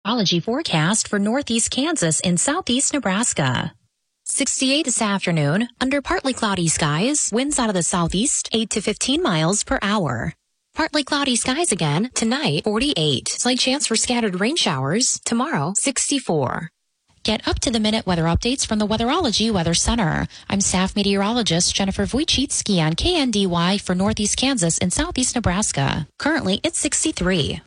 Ology forecast for northeast Kansas and southeast Nebraska. 68 this afternoon, under partly cloudy skies, winds out of the southeast, 8 to 15 miles per hour. Partly cloudy skies again, tonight, 48. Slight chance for scattered rain showers, tomorrow, 64. Get up-to-the-minute weather updates from the Weatherology Weather Center. I'm staff meteorologist Jennifer Wojcicki on KNDY for northeast Kansas and southeast Nebraska. Currently, it's 63.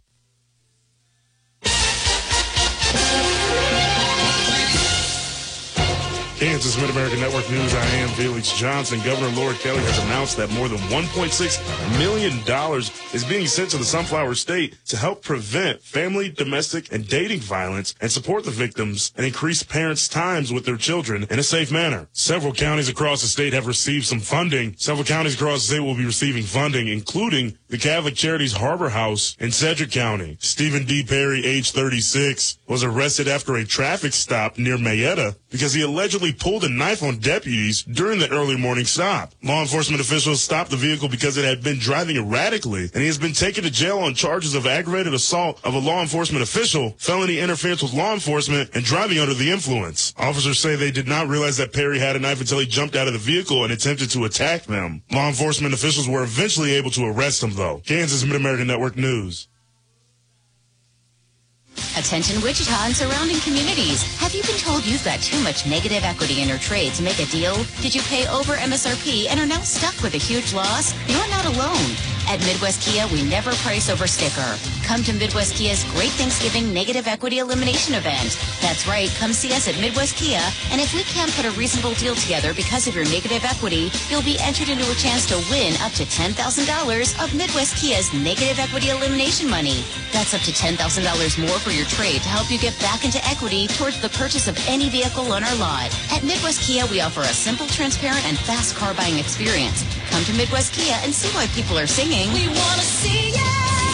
Kansas Mid-American Network News, I am Felix Johnson. Governor Laura Kelly has announced that more than $1.6 million is being sent to the Sunflower State to help prevent family, domestic, and dating violence and support the victims and increase parents' times with their children in a safe manner. Several counties across the state have received some funding. Several counties across the state will be receiving funding, including the Catholic Charities Harbor House in Sedgwick County. Stephen D. Perry, age 36, was arrested after a traffic stop near Mayetta because he allegedly pulled a knife on deputies during the early morning stop. Law enforcement officials stopped the vehicle because it had been driving erratically, and he has been taken to jail on charges of aggravated assault of a law enforcement official, felony interference with law enforcement, and driving under the influence. Officers say they did not realize that Perry had a knife until he jumped out of the vehicle and attempted to attack them. Law enforcement officials were eventually able to arrest him, though. Kansas Mid-American Network News. Attention Wichita and surrounding communities. Have you been told you've got too much negative equity in your trade to make a deal? Did you pay over MSRP and are now stuck with a huge loss? You're not alone. At Midwest Kia, we never price over sticker. Come to Midwest Kia's Great Thanksgiving Negative Equity Elimination Event. That's right, come see us at Midwest Kia, and if we can't put a reasonable deal together because of your negative equity, you'll be entered into a chance to win up to $10,000 of Midwest Kia's Negative Equity Elimination money. That's up to $10,000 more for your trade to help you get back into equity towards the purchase of any vehicle on our lot. At Midwest Kia, we offer a simple, transparent, and fast car buying experience. Come to Midwest Kia and see why people are singing. We want to see ya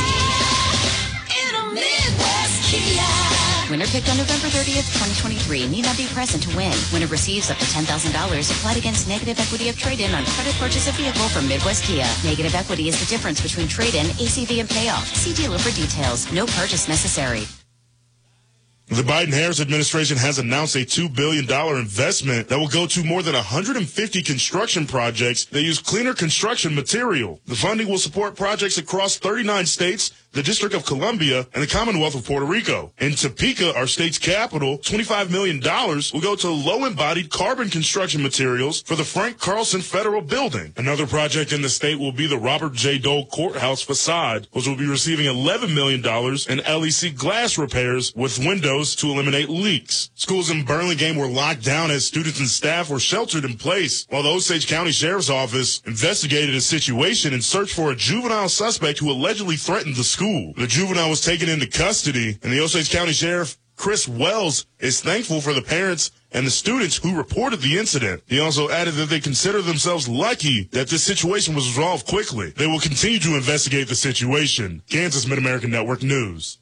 in a Midwest Kia. Winner picked on November 30th, 2023. Need not be present to win. Winner receives up to $10,000 applied against negative equity of trade-in on credit purchase of vehicle from Midwest Kia. Negative equity is the difference between trade-in, ACV, and payoff. See dealer for details. No purchase necessary. The Biden-Harris administration has announced a $2 billion investment that will go to more than 150 construction projects that use cleaner construction material. The funding will support projects across 39 states, the District of Columbia, and the Commonwealth of Puerto Rico. In Topeka, our state's capital, $25 million will go to low-embodied carbon construction materials for the Frank Carlson Federal Building. Another project in the state will be the Robert J. Dole Courthouse facade, which will be receiving $11 million in LEC glass repairs with windows to eliminate leaks. Schools in Burlingame were locked down as students and staff were sheltered in place, while the Osage County Sheriff's Office investigated a situation and searched for a juvenile suspect who allegedly threatened the school. The juvenile was taken into custody, and the Osage County Sheriff, Chris Wells, is thankful for the parents and the students who reported the incident. He also added that they consider themselves lucky that this situation was resolved quickly. They will continue to investigate the situation. Kansas Mid-American Network News.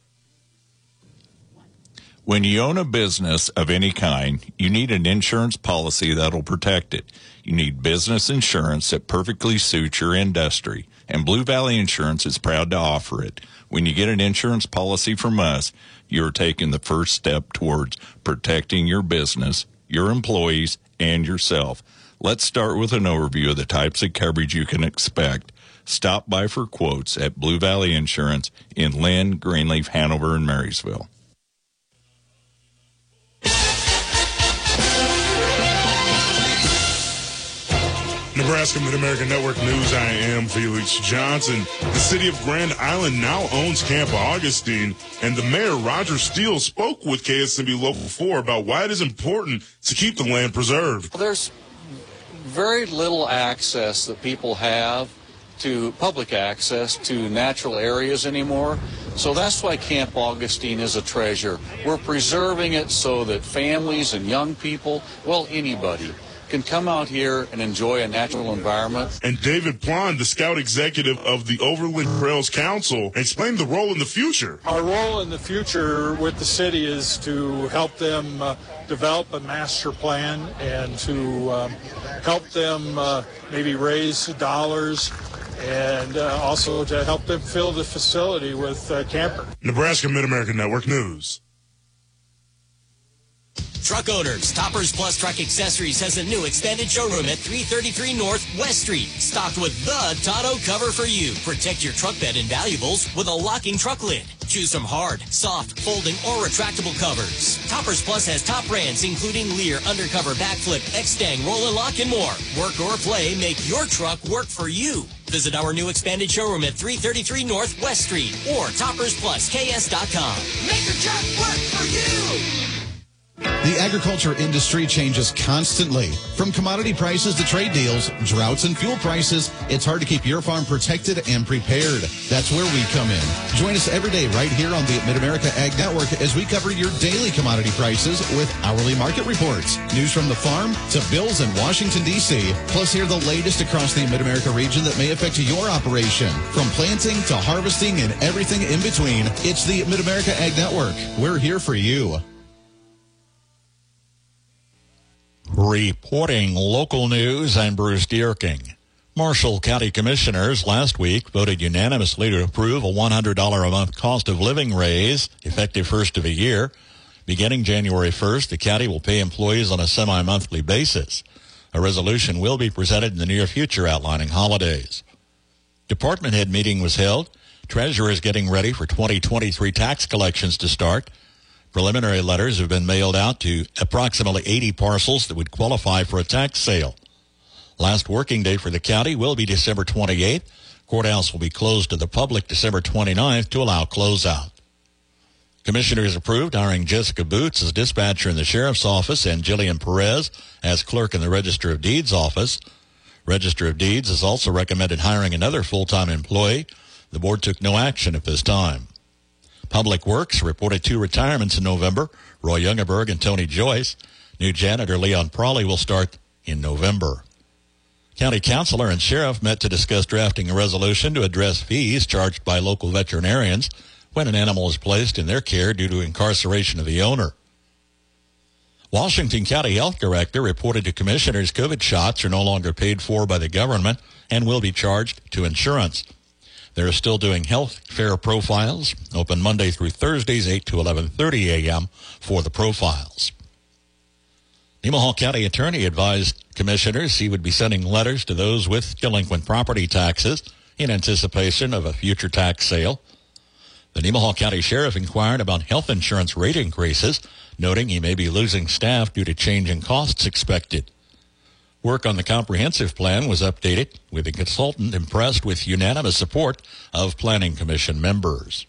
When you own a business of any kind, you need an insurance policy that'll protect it. You need business insurance that perfectly suits your industry, and Blue Valley Insurance is proud to offer it. When you get an insurance policy from us, you're taking the first step towards protecting your business, your employees, and yourself. Let's start with an overview of the types of coverage you can expect. Stop by for quotes at Blue Valley Insurance in Lynn, Greenleaf, Hanover, and Marysville. Nebraska Mid-American Network News, I am Felix Johnson. The city of Grand Island now owns Camp Augustine, and the mayor, Roger Steele, spoke with KSMB Local 4 about why it is important to keep the land preserved. There's very little access that people have to public access to natural areas anymore. So that's why Camp Augustine is a treasure. We're preserving it so that families and young people, well, anybody, can come out here and enjoy a natural environment. And David Plon, the scout executive of the Overland Trails Council, explained the role in the future. Our role in the future with the city is to help them develop a master plan and to help them maybe raise dollars and also to help them fill the facility with camper. Nebraska Mid-America Network News. Truck owners, Toppers Plus Truck Accessories has a new expanded showroom at 333 North West Street, stocked with the Tonneau cover for you. Protect your truck bed and valuables with a locking truck lid. Choose from hard, soft, folding, or retractable covers. Toppers Plus has top brands including Lear, Undercover, Backflip, X-Stang, Roll and Lock, and more. Work or play, make your truck work for you. Visit our new expanded showroom at 333 North West Street or toppersplusks.com. Make your truck work for you. The agriculture industry changes constantly. From commodity prices to trade deals, droughts and fuel prices, it's hard to keep your farm protected and prepared. That's where we come in. Join us every day right here on the Mid-America Ag Network as we cover your daily commodity prices with hourly market reports, news from the farm to bills in Washington, D.C., plus hear the latest across the Mid-America region that may affect your operation. From planting to harvesting and everything in between, it's the Mid-America Ag Network. We're here for you. Reporting local news, I'm Bruce Dierking. Marshall County Commissioners last week voted unanimously to approve a $100 a month cost of living raise effective first of the year. Beginning January 1st, the county will pay employees on a semi-monthly basis. A resolution will be presented in the near future outlining holidays. Department head meeting was held. Treasurer is getting ready for 2023 tax collections to start. Preliminary letters have been mailed out to approximately 80 parcels that would qualify for a tax sale. Last working day for the county will be December 28th. Courthouse will be closed to the public December 29th to allow closeout. Commissioners approved hiring Jessica Boots as dispatcher in the sheriff's office and Jillian Perez as clerk in the Register of Deeds office. Register of Deeds has also recommended hiring another full-time employee. The board took no action at this time. Public Works reported 2 retirements in November, Roy Youngerberg and Tony Joyce. New janitor Leon Prawley will start in November. County councilor and sheriff met to discuss drafting a resolution to address fees charged by local veterinarians when an animal is placed in their care due to incarceration of the owner. Washington County Health Director reported to commissioners COVID shots are no longer paid for by the government and will be charged to insurance. They're still doing health fair profiles, open Monday through Thursdays, 8 to 11:30 a.m. for the profiles. Nemaha County Attorney advised commissioners he would be sending letters to those with delinquent property taxes in anticipation of a future tax sale. The Nemaha County Sheriff inquired about health insurance rate increases, noting he may be losing staff due to changing costs expected. Work on the comprehensive plan was updated, with the consultant impressed with unanimous support of Planning Commission members.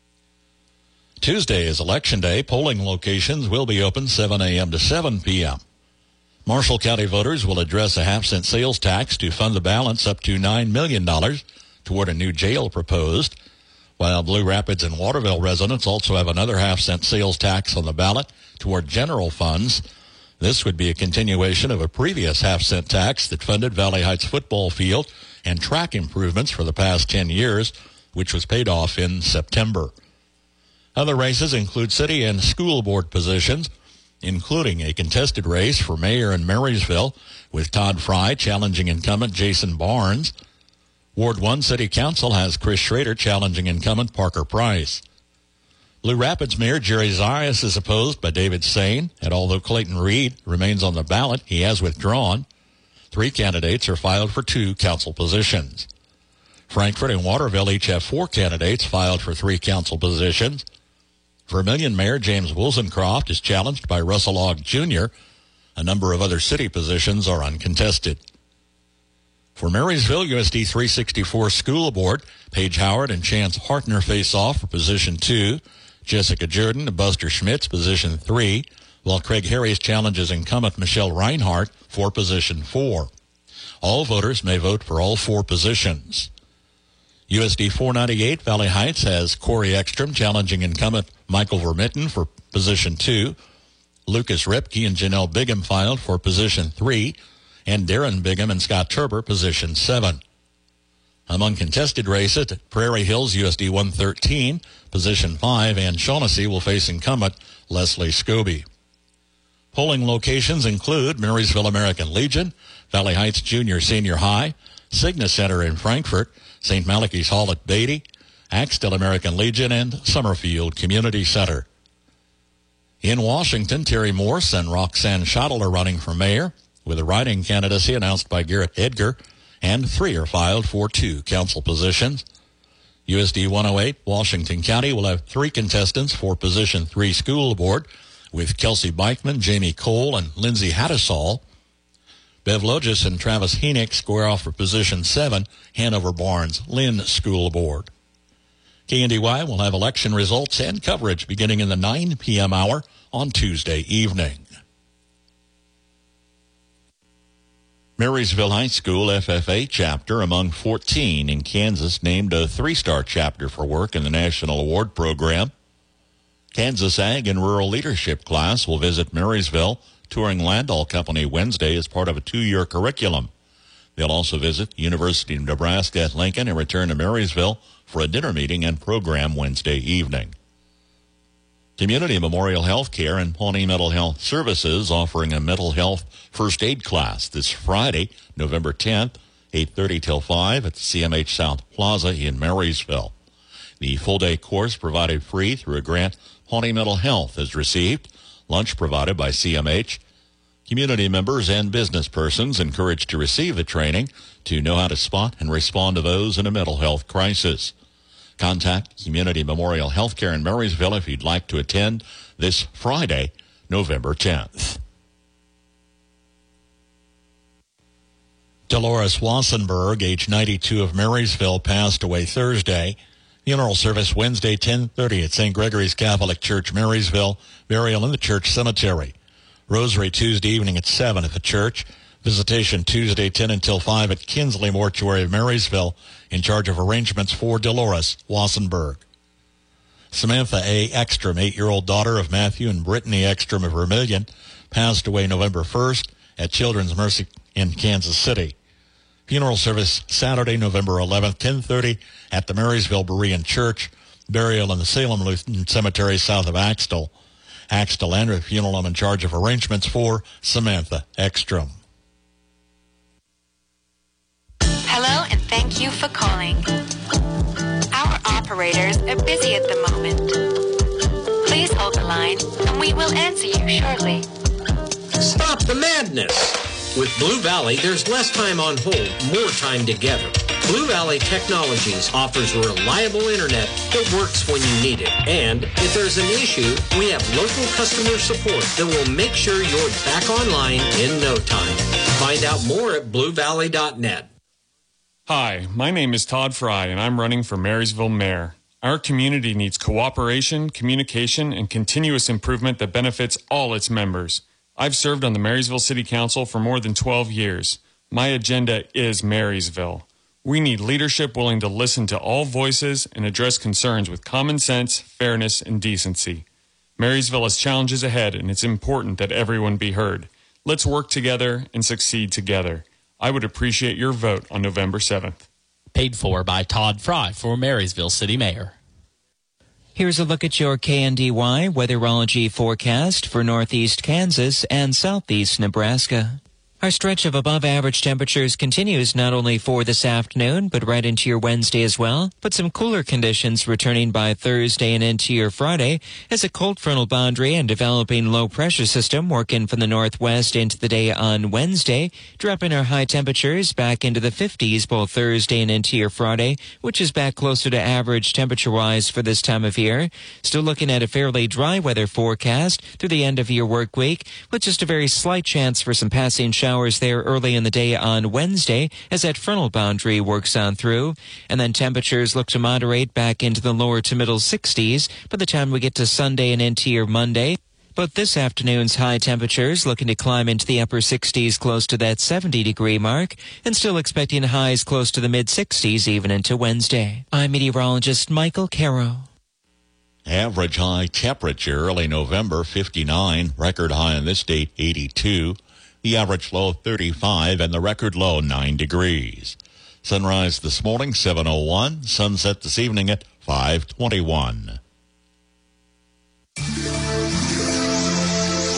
Tuesday is Election Day. Polling locations will be open 7 a.m. to 7 p.m. Marshall County voters will address a half-cent sales tax to fund the balance up to $9 million toward a new jail proposed, while Blue Rapids and Waterville residents also have another half-cent sales tax on the ballot toward general funds. This would be a continuation of a previous half-cent tax that funded Valley Heights football field and track improvements for the past 10 years, which was paid off in September. Other races include city and school board positions, including a contested race for mayor in Marysville, with Todd Fry challenging incumbent Jason Barnes. Ward 1 City Council has Chris Schrader challenging incumbent Parker Price. Blue Rapids Mayor Jerry Zarias is opposed by David Sane, and although Clayton Reed remains on the ballot, he has withdrawn. 3 candidates are filed for 2 council positions. Frankfort and Waterville each have 4 candidates filed for 3 council positions. Vermilion Mayor James Woolsencroft is challenged by Russell Ogg Jr. A number of other city positions are uncontested. For Marysville, USD 364 School Board, Paige Howard and Chance Hartner face off for position 2. Jessica Jordan and Buster Schmitz, position 3, while Craig Harris challenges incumbent Michelle Reinhardt for position 4. All voters may vote for all 4 positions. USD 498 Valley Heights has Corey Ekstrom challenging incumbent Michael Vermitten for position 2. Lucas Ripke and Janelle Bigham filed for position 3, and Darren Bigham and Scott Turber position 7. Among contested races at Prairie Hills, USD 113, position 5, and Shaughnessy will face incumbent Leslie Scobie. Polling locations include Marysville American Legion, Valley Heights Junior Senior High, Cigna Center in Frankfort, St. Malachy's Hall at Beatty, Axtell American Legion, and Summerfield Community Center. In Washington, Terry Morse and Roxanne Schottel are running for mayor, with a writing candidacy announced by Garrett Edgar, and 3 are filed for 2 council positions. USD 108, Washington County will have 3 contestants for position 3 school board, with Kelsey Beichman, Jamie Cole, and Lindsay Hattisall. Bev Logis and Travis Heenick square off for position 7, Hanover Barnes Lynn School Board. KNDY will have election results and coverage beginning in the 9 p.m. hour on Tuesday evening. Marysville High School FFA chapter, among 14 in Kansas, named a 3-star chapter for work in the National Award Program. Kansas Ag and Rural Leadership class will visit Marysville, touring Landau Company Wednesday as part of a 2-year curriculum. They'll also visit the University of Nebraska at Lincoln and return to Marysville for a dinner meeting and program Wednesday evening. Community Memorial Health Care and Pawnee Mental Health Services offering a mental health first aid class this Friday, November 10th, 8:30 till 5 at the CMH South Plaza in Marysville. The full-day course provided free through a grant Pawnee Mental Health has received. Lunch provided by CMH. Community members and business persons encouraged to receive the training to know how to spot and respond to those in a mental health crisis. Contact Community Memorial Healthcare in Marysville if you'd like to attend this Friday, November 10th. Dolores Wassenberg, age 92 of Marysville, passed away Thursday. Funeral service Wednesday, 10:30 at St. Gregory's Catholic Church, Marysville. Burial in the church cemetery. Rosary Tuesday evening at 7 at the church. Visitation Tuesday, 10 until 5 at Kinsley Mortuary of Marysville, in charge of arrangements for Dolores Wassenberg. Samantha A. Ekstrom, 8-year-old daughter of Matthew and Brittany Ekstrom of Vermilion, passed away November 1st at Children's Mercy in Kansas City. Funeral service Saturday, November 11th, 10:30 at the Marysville Berean Church. Burial in the Salem Lutheran Cemetery south of Axtell. Axtell Andrew Funeral Home in charge of arrangements for Samantha Ekstrom. Hello and thank you for calling. Our operators are busy at the moment. Please hold the line and we will answer you shortly. Stop the madness! With Blue Valley, there's less time on hold, more time together. Blue Valley Technologies offers reliable internet that works when you need it. And if there's an issue, we have local customer support that will make sure you're back online in no time. Find out more at bluevalley.net. Hi, my name is Todd Fry, and I'm running for Marysville Mayor. Our community needs cooperation, communication, and continuous improvement that benefits all its members. I've served on the Marysville City Council for more than 12 years. My agenda is Marysville. We need leadership willing to listen to all voices and address concerns with common sense, fairness, and decency. Marysville has challenges ahead, and it's important that everyone be heard. Let's work together and succeed together. I would appreciate your vote on November 7th. Paid for by Todd Fry for Marysville City Mayor. Here's a look at your KNDY weatherology forecast for northeast Kansas and southeast Nebraska. Our stretch of above-average temperatures continues not only for this afternoon, but right into your Wednesday as well. But some cooler conditions returning by Thursday and into your Friday as a cold frontal boundary and developing low-pressure system work in from the northwest into the day on Wednesday, dropping our high temperatures back into the 50s both Thursday and into your Friday, which is back closer to average temperature-wise for this time of year. Still looking at a fairly dry weather forecast through the end of your work week, with just a very slight chance for some passing showers there early in the day on Wednesday as that frontal boundary works on through. And then temperatures look to moderate back into the lower to middle 60s by the time we get to Sunday and into your Monday. But this afternoon's high temperatures looking to climb into the upper 60s close to that 70-degree mark, and still expecting highs close to the mid-60s even into Wednesday. I'm meteorologist Michael Caro. Average high temperature early November, 59. Record high on this date, 82. The average low, 35, and the record low, 9 degrees. Sunrise this morning, 7:01. Sunset this evening at 5:21.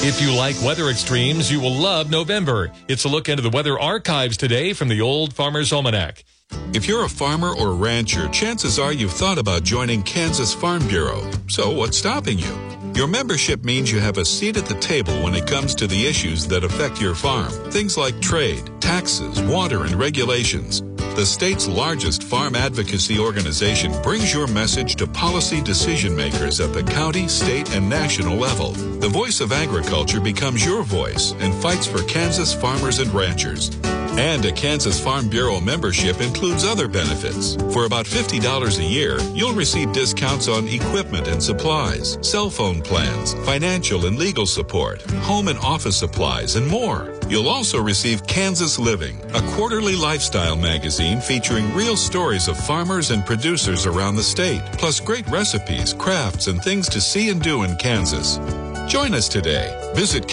If you like weather extremes, you will love November. It's a look into the weather archives today from the Old Farmer's Almanac. If you're a farmer or rancher, chances are you've thought about joining Kansas Farm Bureau. So what's stopping you? Your membership means you have a seat at the table when it comes to the issues that affect your farm. Things like trade, taxes, water, and regulations. The state's largest farm advocacy organization brings your message to policy decision makers at the county, state, and national level. The voice of agriculture becomes your voice and fights for Kansas farmers and ranchers. And a Kansas Farm Bureau membership includes other benefits. For about $50 a year, you'll receive discounts on equipment and supplies, cell phone plans, financial and legal support, home and office supplies, and more. You'll also receive Kansas Living, a quarterly lifestyle magazine featuring real stories of farmers and producers around the state, plus great recipes, crafts, and things to see and do in Kansas. Join us today. Visit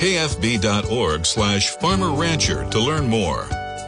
kfb.org/farmerrancher to learn more.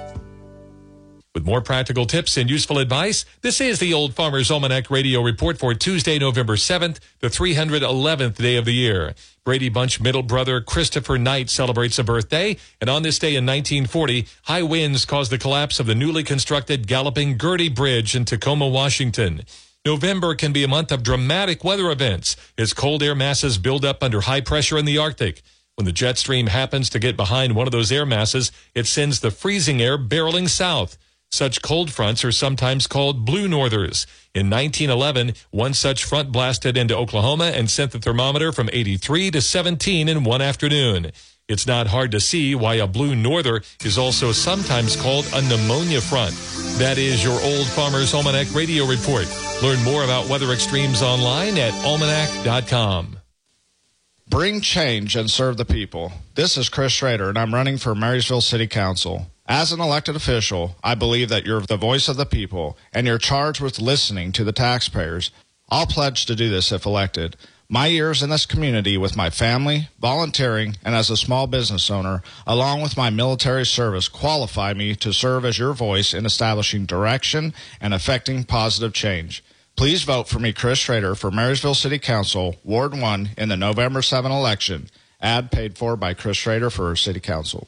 With more practical tips and useful advice, this is the Old Farmer's Almanac Radio Report for Tuesday, November 7th, the 311th day of the year. Brady Bunch middle brother Christopher Knight celebrates a birthday, and on this day in 1940, high winds caused the collapse of the newly constructed Galloping Gertie Bridge in Tacoma, Washington. November can be a month of dramatic weather events as cold air masses build up under high pressure in the Arctic. When the jet stream happens to get behind one of those air masses, it sends the freezing air barreling south. Such cold fronts are sometimes called blue northers. In 1911, one such front blasted into Oklahoma and sent the thermometer from 83 to 17 in one afternoon. It's not hard to see why a blue norther is also sometimes called a pneumonia front. That is your Old Farmer's Almanac Radio Report. Learn more about weather extremes online at almanac.com. Bring change and serve the people. This is Chris Schrader, and I'm running for Marysville City Council. As an elected official, I believe that you're the voice of the people, and you're charged with listening to the taxpayers. I'll pledge to do this if elected. My years in this community with my family, volunteering, and as a small business owner, along with my military service, qualify me to serve as your voice in establishing direction and effecting positive change. Please vote for me, Chris Schrader, for Marysville City Council, Ward 1, in the November 7 election. Ad paid for by Chris Schrader for City Council.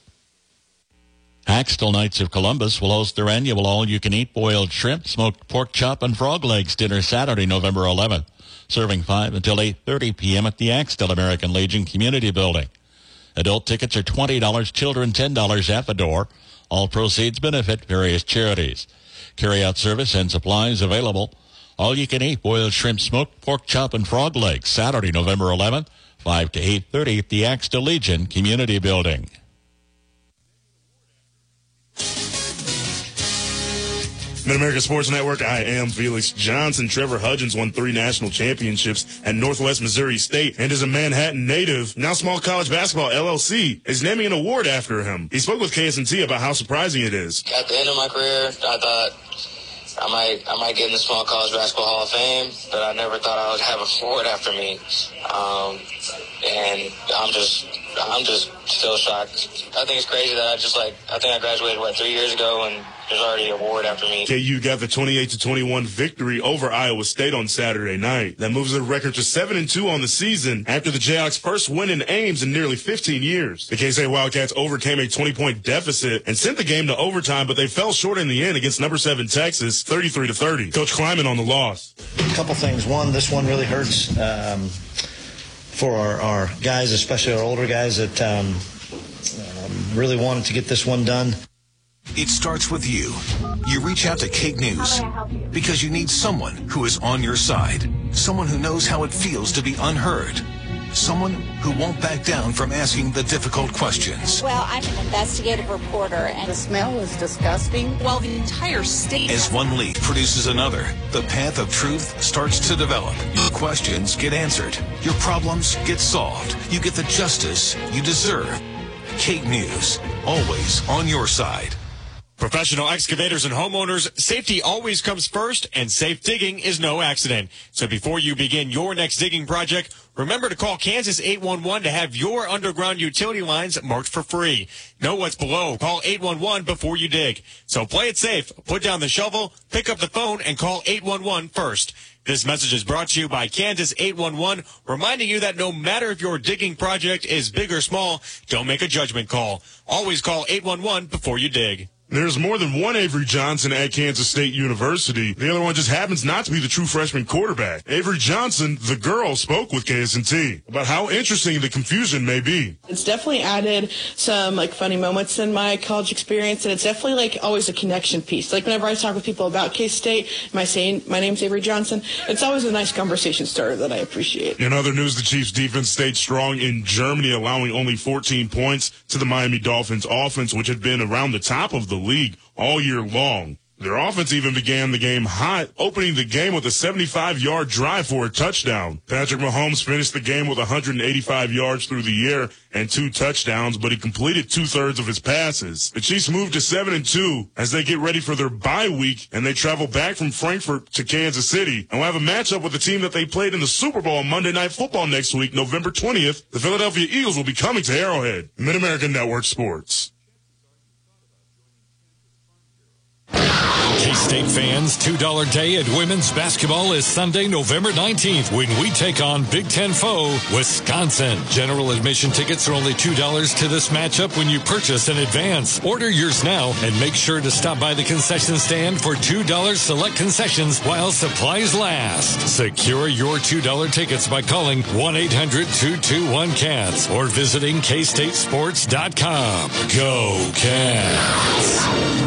Axtell Knights of Columbus will host their annual all-you-can-eat boiled shrimp, smoked pork chop, and frog legs dinner Saturday, November 11th, serving 5 until 8:30 p.m. at the Axtell American Legion Community Building. Adult tickets are $20, children $10 at the door. All proceeds benefit various charities. Carry-out service and supplies available. All-you-can-eat boiled shrimp, smoked pork chop, and frog legs Saturday, November 11th, 5 to 8:30 at the Axtell Legion Community Building. Mid-America Sports Network, I am Felix Johnson. Trevor Hudgens won 3 national championships at Northwest Missouri State and is a Manhattan native. Now Small College Basketball LLC is naming an award after him. He spoke with KSNT about how surprising it is. At the end of my career, I thought I might get in the Small College Basketball Hall of Fame, but I never thought I would have a award after me. And I'm just still shocked. I think it's crazy that I think I graduated, 3 years ago, and there's already an award after me. KU got the 28-21 victory over Iowa State on Saturday night. That moves the record to 7-2 on the season after the Jayhawks' first win in Ames in nearly 15 years. The K-State Wildcats overcame a 20-point deficit and sent the game to overtime, but they fell short in the end against number 7 Texas, 33-30. Coach Kleiman on the loss. A couple things. One, this one really hurts for our guys, especially our older guys that really wanted to get this one done. It starts with you. You reach out to Kate News because you need someone who is on your side, someone who knows how it feels to be unheard, someone who won't back down from asking the difficult questions. Well, I'm an investigative reporter, and the smell was disgusting. Well, the entire state... As one lead produces another, the path of truth starts to develop. Your questions get answered. Your problems get solved. You get the justice you deserve. Kate News, always on your side. Professional excavators and homeowners, safety always comes first, and safe digging is no accident. So before you begin your next digging project, remember to call Kansas 811 to have your underground utility lines marked for free. Know what's below. Call 811 before you dig. So play it safe. Put down the shovel, pick up the phone, and call 811 first. This message is brought to you by Kansas 811, reminding you that no matter if your digging project is big or small, don't make a judgment call. Always call 811 before you dig. There's more than one Avery Johnson at Kansas State University. The other one just happens not to be the true freshman quarterback. Avery Johnson, the girl, spoke with KSNT about how interesting the confusion may be. It's definitely added some funny moments in my college experience, and it's definitely always a connection piece. Whenever I talk with people about K-State, am I saying my name's Avery Johnson? It's always a nice conversation starter that I appreciate. In other news, the Chiefs defense stayed strong in Germany, allowing only 14 points to the Miami Dolphins offense, which had been around the top of the league all year long. Their offense even began the game hot, opening the game with a 75-yard drive for a touchdown. Patrick Mahomes finished the game with 185 yards through the air and 2 touchdowns, but he completed 2/3 of his passes. The Chiefs moved to 7-2 as they get ready for their bye week, and they travel back from Frankfurt to Kansas City. And we'll have a matchup with the team that they played in the Super Bowl on Monday Night Football next week, November 20th. The Philadelphia Eagles will be coming to Arrowhead. Mid-American Network Sports. K-State fans, $2 day at women's basketball is Sunday, November 19th when we take on Big Ten foe, Wisconsin. General admission tickets are only $2 to this matchup when you purchase in advance. Order yours now and make sure to stop by the concession stand for $2 select concessions while supplies last. Secure your $2 tickets by calling 1-800-221-CATS or visiting KStateSports.com. Go Cats!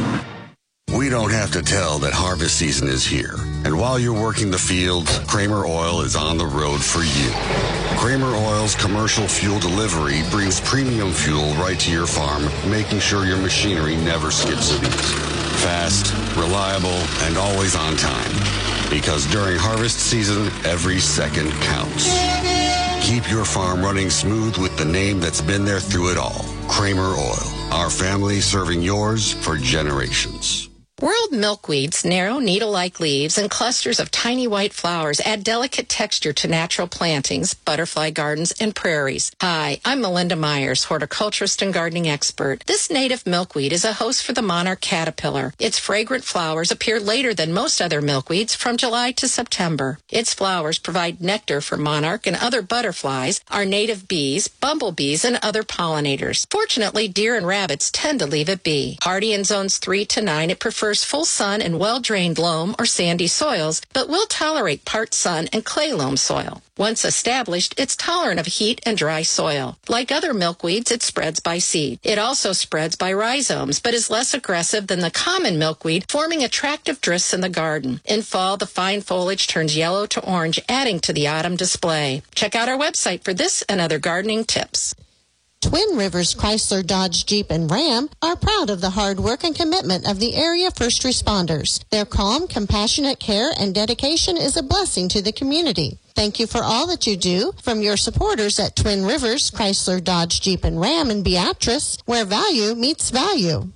We don't have to tell that harvest season is here. And while you're working the fields, Kramer Oil is on the road for you. Kramer Oil's commercial fuel delivery brings premium fuel right to your farm, making sure your machinery never skips a beat. Fast, reliable, and always on time. Because during harvest season, every second counts. Keep your farm running smooth with the name that's been there through it all. Kramer Oil. Our family serving yours for generations. World milkweed's narrow, needle-like leaves and clusters of tiny white flowers add delicate texture to natural plantings, butterfly gardens, and prairies. Hi, I'm Melinda Myers, horticulturist and gardening expert. This native milkweed is a host for the monarch caterpillar. Its fragrant flowers appear later than most other milkweeds from July to September. Its flowers provide nectar for monarch and other butterflies, our native bees, bumblebees, and other pollinators. Fortunately, deer and rabbits tend to leave it be. Hardy in zones 3 to 9, it prefers full sun and well-drained loam or sandy soils, but will tolerate part sun and clay loam soil. Once established, it's tolerant of heat and dry soil. Like other milkweeds, it spreads by seed. It also spreads by rhizomes, but is less aggressive than the common milkweed, forming attractive drifts in the garden. In fall, the fine foliage turns yellow to orange, adding to the autumn display. Check out our website for this and other gardening tips. Twin Rivers Chrysler, Dodge, Jeep, and Ram are proud of the hard work and commitment of the area first responders. Their calm, compassionate care and dedication is a blessing to the community. Thank you for all that you do from your supporters at Twin Rivers Chrysler, Dodge, Jeep, and Ram in Beatrice, where value meets value.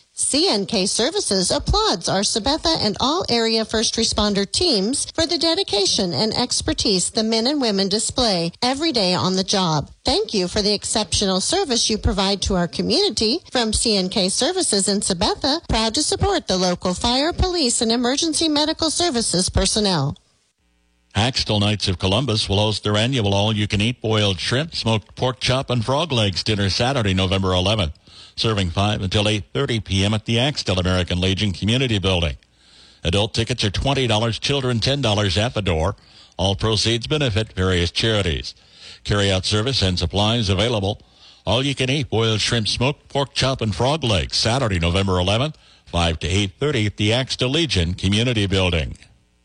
CNK Services applauds our Sabetha and all area first responder teams for the dedication and expertise the men and women display every day on the job. Thank you for the exceptional service you provide to our community. From CNK Services in Sabetha, proud to support the local fire, police, and emergency medical services personnel. Axtell Knights of Columbus will host their annual all-you-can-eat boiled shrimp, smoked pork chop, and frog legs dinner Saturday, November 11th. Serving 5 until 8:30 p.m. at the Axtell American Legion Community Building. Adult tickets are $20, children $10 at the door. All proceeds benefit various charities. Carry-out service and supplies available. All-you-can-eat boiled shrimp, smoked pork chop, and frog legs Saturday, November 11th, 5 to 8:30 at the Axtell Legion Community Building.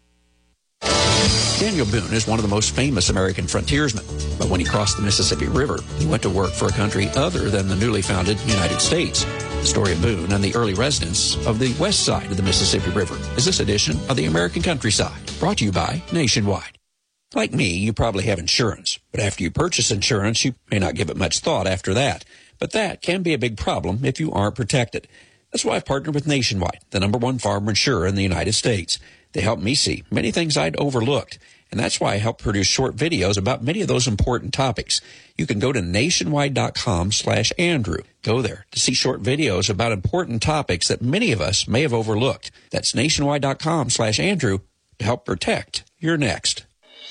Daniel Boone is one of the most famous American frontiersmen, but when he crossed the Mississippi River, he went to work for a country other than the newly founded United States. The story of Boone and the early residents of the west side of the Mississippi River is this edition of the American Countryside, brought to you by Nationwide. Like me, you probably have insurance, but after you purchase insurance, you may not give it much thought after that. But that can be a big problem if you aren't protected. That's why I've partnered with Nationwide, the #1 farmer insurer in the United States. They helped me see many things I'd overlooked, and that's why I help produce short videos about many of those important topics. You can go to nationwide.com/Andrew. Go there to see short videos about important topics that many of us may have overlooked. That's nationwide.com/Andrew to help protect You're next.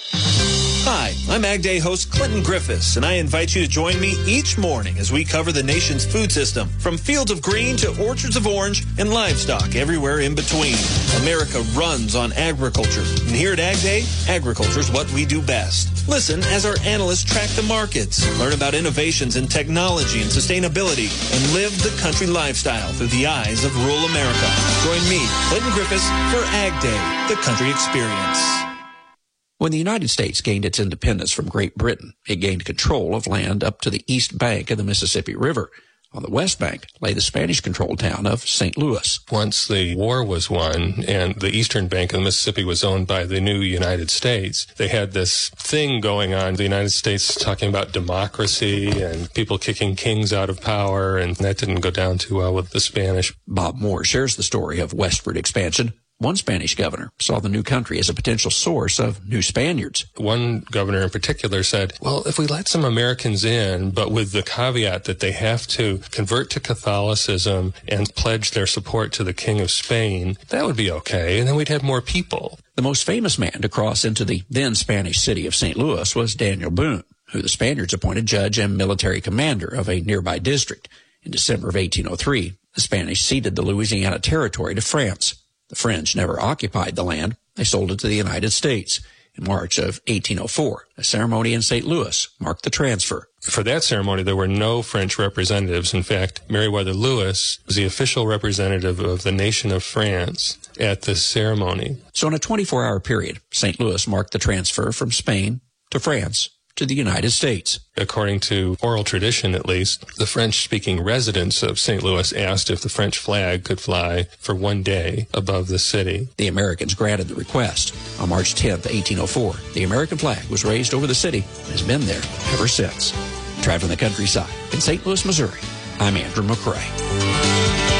Hi, I'm Ag Day host Clinton Griffiths, and I invite you to join me each morning as we cover the nation's food system, from fields of green to orchards of orange and livestock everywhere in between. America runs on agriculture, and here at Ag Day, agriculture is what we do best. Listen as our analysts track the markets, learn about innovations in technology and sustainability, and live the country lifestyle through the eyes of rural America. Join me, Clinton Griffiths, for Ag Day, the country experience. When the United States gained its independence from Great Britain, it gained control of land up to the east bank of the Mississippi River. On the west bank lay the Spanish-controlled town of St. Louis. Once the war was won and the eastern bank of the Mississippi was owned by the new United States, they had this thing going on. The United States talking about democracy and people kicking kings out of power, and that didn't go down too well with the Spanish. Bob Moore shares the story of westward expansion. One Spanish governor saw the new country as a potential source of new Spaniards. One governor in particular said, well, if we let some Americans in, but with the caveat that they have to convert to Catholicism and pledge their support to the King of Spain, that would be okay, and then we'd have more people. The most famous man to cross into the then Spanish city of St. Louis was Daniel Boone, who the Spaniards appointed judge and military commander of a nearby district. In December of 1803, the Spanish ceded the Louisiana Territory to France. The French never occupied the land. They sold it to the United States. In March of 1804, a ceremony in St. Louis marked the transfer. For that ceremony, there were no French representatives. In fact, Meriwether Lewis was the official representative of the nation of France at this ceremony. So in a 24-hour period, St. Louis marked the transfer from Spain to France to the United States. According to oral tradition, at least, the French-speaking residents of St. Louis asked if the French flag could fly for one day above the city. The Americans granted the request. On March 10, 1804, the American flag was raised over the city and has been there ever since. Traveling the countryside in St. Louis, Missouri, I'm Andrew McCrae.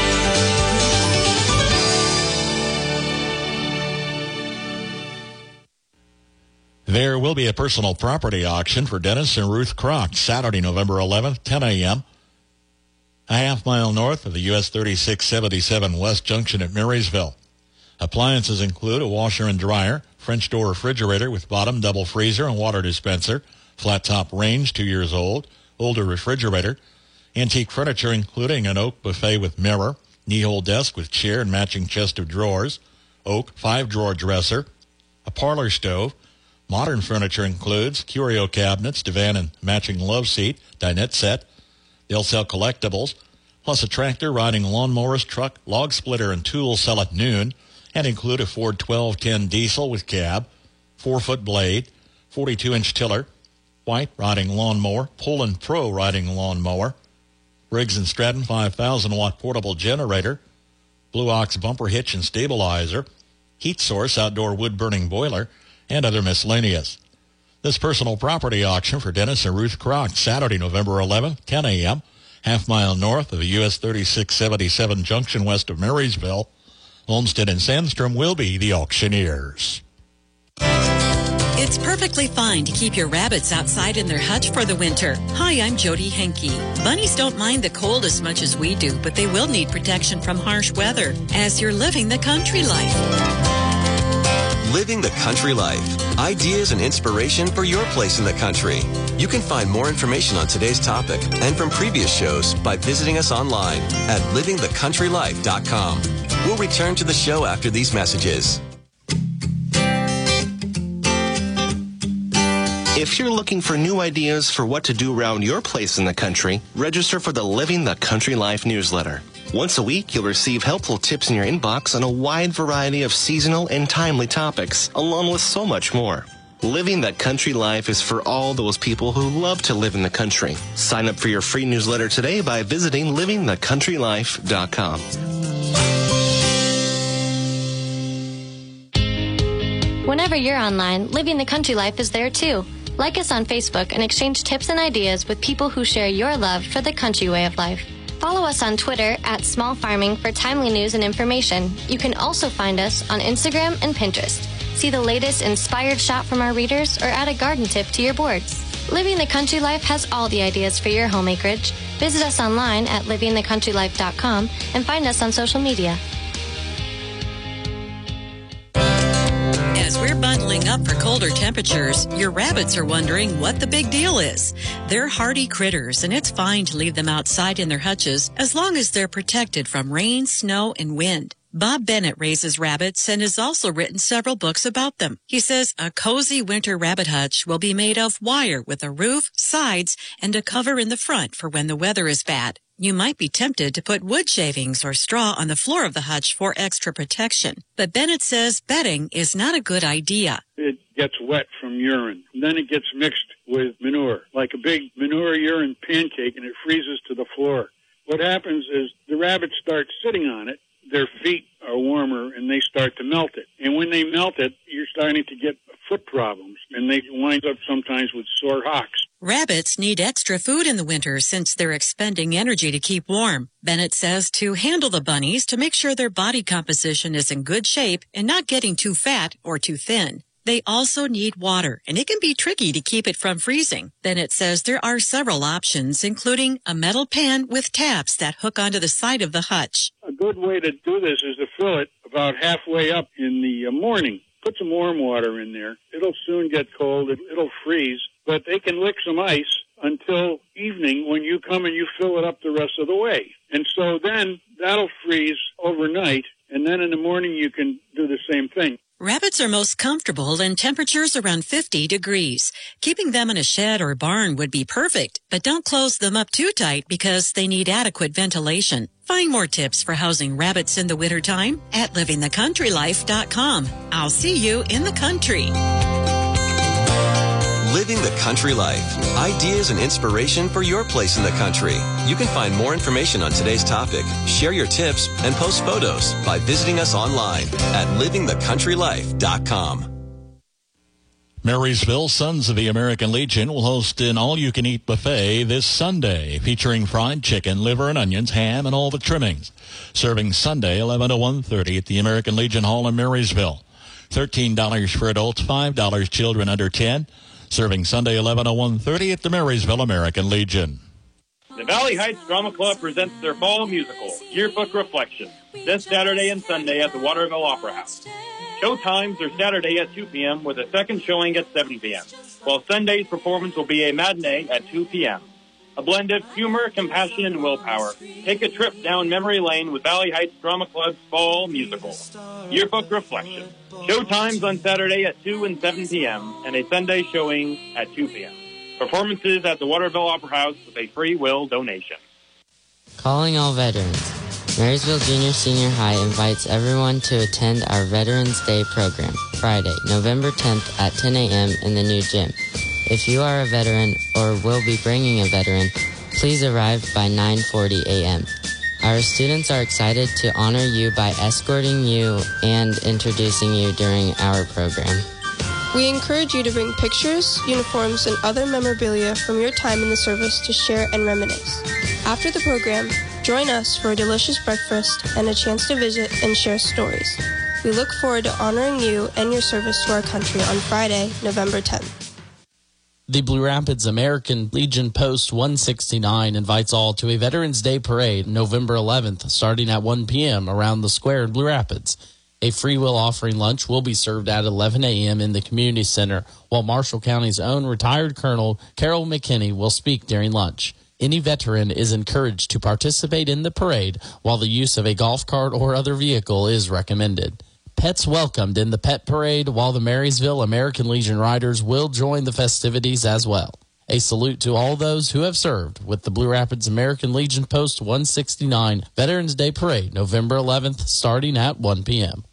There will be a personal property auction for Dennis and Ruth Kroc Saturday, November 11th, 10 a.m. a half-mile north of the US 3677 West Junction at Marysville. Appliances include a washer and dryer, French door refrigerator with bottom double freezer and water dispenser, flat-top range 2 years old, older refrigerator, antique furniture including an oak buffet with mirror, knee-hole desk with chair and matching chest of drawers, oak 5-drawer dresser, a parlor stove. Modern furniture includes curio cabinets, divan and matching love seat, dinette set. They'll sell collectibles, plus a tractor, riding lawnmowers, truck, log splitter, and tools sell at noon, and include a Ford 1210 diesel with cab, 4-foot blade, 42-inch tiller, white riding lawnmower, Poland Pro riding lawnmower, Briggs & Stratton 5,000-watt portable generator, Blue Ox bumper hitch and stabilizer, heat source outdoor wood-burning boiler, and other miscellaneous. This personal property auction for Dennis and Ruth Kroc, Saturday, November 11th, 10 a.m., half-mile north of the US 3677 junction west of Marysville. Olmsted and Sandstrom will be the auctioneers. It's perfectly fine to keep your rabbits outside in their hutch for the winter. Hi, I'm Jody Henke. Bunnies don't mind the cold as much as we do, but they will need protection from harsh weather as you're living the country life. Living the Country Life. Ideas and inspiration for your place in the country. You can find more information on today's topic and from previous shows by visiting us online at livingthecountrylife.com. We'll return to the show after these messages. If you're looking for new ideas for what to do around your place in the country, register for the Living the Country Life newsletter. Once a week, you'll receive helpful tips in your inbox on a wide variety of seasonal and timely topics, along with so much more. Living the Country Life is for all those people who love to live in the country. Sign up for your free newsletter today by visiting livingthecountrylife.com. Whenever you're online, Living the Country Life is there too. Like us on Facebook and exchange tips and ideas with people who share your love for the country way of life. Follow us on Twitter at Small Farming for timely news and information. You can also find us on Instagram and Pinterest. See the latest inspired shot from our readers or add a garden tip to your boards. Living the Country Life has all the ideas for your home acreage. Visit us online at livingthecountrylife.com and find us on social media. As we're bundling gearing up for colder temperatures, your rabbits are wondering what the big deal is. They're hardy critters, and it's fine to leave them outside in their hutches as long as they're protected from rain, snow, and wind. Bob Bennett raises rabbits and has also written several books about them. He says a cozy winter rabbit hutch will be made of wire with a roof, sides, and a cover in the front for when the weather is bad. You might be tempted to put wood shavings or straw on the floor of the hutch for extra protection. But Bennett says bedding is not a good idea. It gets wet from urine. And then it gets mixed with manure, like a big manure urine pancake, and it freezes to the floor. What happens is the rabbits start sitting on it. Their feet are warmer, and they start to melt it. And when they melt it, you're starting to get foot problems, and they wind up sometimes with sore hocks. Rabbits need extra food in the winter since they're expending energy to keep warm. Bennett says to handle the bunnies to make sure their body composition is in good shape and not getting too fat or too thin. They also need water, and it can be tricky to keep it from freezing. Bennett says there are several options, including a metal pan with tabs that hook onto the side of the hutch. A good way to do this is to fill it about halfway up in the morning. Put some warm water in there. It'll soon get cold. It'll freeze. But they can lick some ice until evening when you come and you fill it up the rest of the way. And so then that'll freeze overnight, and then in the morning you can do the same thing. Rabbits are most comfortable in temperatures around 50 degrees. Keeping them in a shed or barn would be perfect, but don't close them up too tight because they need adequate ventilation. Find more tips for housing rabbits in the wintertime at livingthecountrylife.com. I'll see you in the country. Living the Country Life. Ideas and inspiration for your place in the country. You can find more information on today's topic, share your tips, and post photos by visiting us online at livingthecountrylife.com. Marysville Sons of the American Legion will host an all-you-can-eat buffet this Sunday, featuring fried chicken, liver and onions, ham, and all the trimmings. Serving Sunday, 11 to 1:30 at the American Legion Hall in Marysville. $13 for adults, $5 children under 10. Serving Sunday, 11 to 1:30 at the Marysville American Legion. The Valley Heights Drama Club presents their fall musical, Yearbook Reflection, this Saturday and Sunday at the Waterville Opera House. Show times are Saturday at 2 p.m. with a second showing at 7 p.m., while Sunday's performance will be a matinee at 2 p.m. A blend of humor, compassion, and willpower. Take a trip down memory lane with Valley Heights Drama Club's fall musical, Yearbook Reflection. Show times on Saturday at 2 and 7 p.m. and a Sunday showing at 2 p.m. Performances at the Waterville Opera House with a free will donation. Calling all veterans. Marysville Junior Senior High invites everyone to attend our Veterans Day program, Friday, November 10th at 10 a.m. in the new gym. If you are a veteran or will be bringing a veteran, please arrive by 9:40 a.m. Our students are excited to honor you by escorting you and introducing you during our program. We encourage you to bring pictures, uniforms, and other memorabilia from your time in the service to share and reminisce. After the program, join us for a delicious breakfast and a chance to visit and share stories. We look forward to honoring you and your service to our country on Friday, November 10th. The Blue Rapids American Legion Post 169 invites all to a Veterans Day Parade November 11th, starting at 1 p.m. around the square in Blue Rapids. A free will offering lunch will be served at 11 a.m. in the community center, while Marshall County's own retired Colonel Carol McKinney will speak during lunch. Any veteran is encouraged to participate in the parade, while the use of a golf cart or other vehicle is recommended. Pets welcomed in the pet parade, while the Marysville American Legion Riders will join the festivities as well. A salute to all those who have served with the Blue Rapids American Legion Post 169 Veterans Day Parade, November 11th, starting at 1 p.m.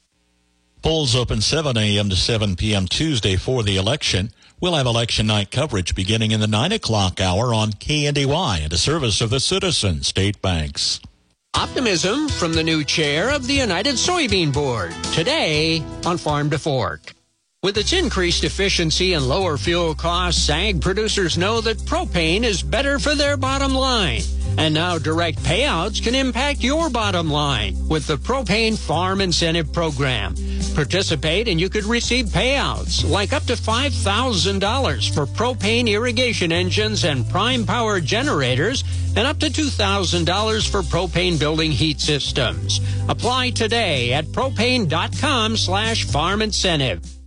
Polls open 7 a.m. to 7 p.m. Tuesday for the election. We'll have election night coverage beginning in the 9 o'clock hour on KNDY and a service of the Citizen State Banks. Optimism from the new chair of the United Soybean Board, today on Farm to Fork. With its increased efficiency and lower fuel costs, ag producers know that propane is better for their bottom line. And now direct payouts can impact your bottom line with the Propane Farm Incentive Program. Participate and you could receive payouts like up to $5,000 for propane irrigation engines and prime power generators and up to $2,000 for propane building heat systems. Apply today at propane.com/farm incentive.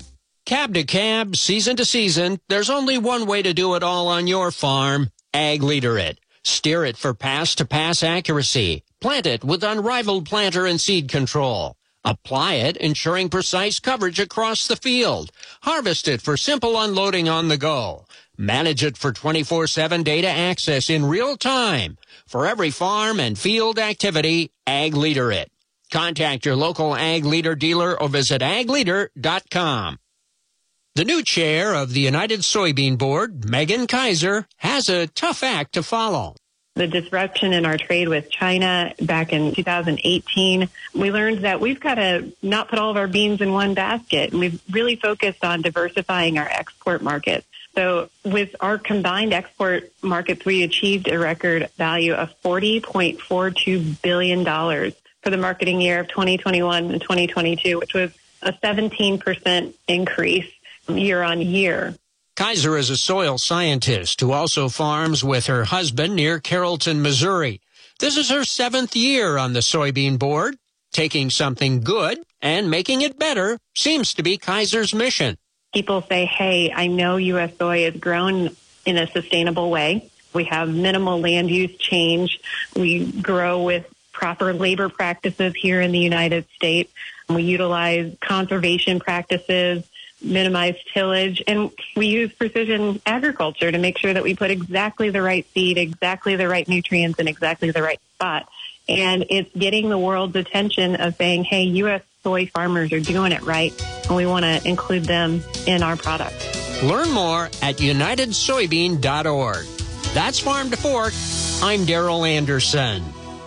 Cab to cab, season to season, there's only one way to do it all on your farm. Ag Leader it. Steer it for pass-to-pass accuracy. Plant it with unrivaled planter and seed control. Apply it, ensuring precise coverage across the field. Harvest it for simple unloading on the go. Manage it for 24/7 data access in real time. For every farm and field activity, Ag Leader it. Contact your local Ag Leader dealer or visit agleader.com. The new chair of the United Soybean Board, Megan Kaiser, has a tough act to follow. The disruption in our trade with China back in 2018, we learned that we've got to not put all of our beans in one basket. We've really focused on diversifying our export markets. So with our combined export markets, we achieved a record value of $40.42 billion for the marketing year of 2021 and 2022, which was a 17% increase year on year. Kaiser is a soil scientist who also farms with her husband near Carrollton, Missouri. This is her 7th year on the soybean board. Taking something good and making it better seems to be Kaiser's mission. People say, hey, I know U.S. soy is grown in a sustainable way. We have minimal land use change. We grow with proper labor practices here in the United States. We utilize conservation practices, minimize tillage, and we use precision agriculture to make sure that we put exactly the right seed, exactly the right nutrients in exactly the right spot. And it's getting the world's attention of saying, hey, U.S. soy farmers are doing it right, and we want to include them in our product. Learn more at unitedsoybean.org. That's Farm to Fork. I'm Daryl Anderson.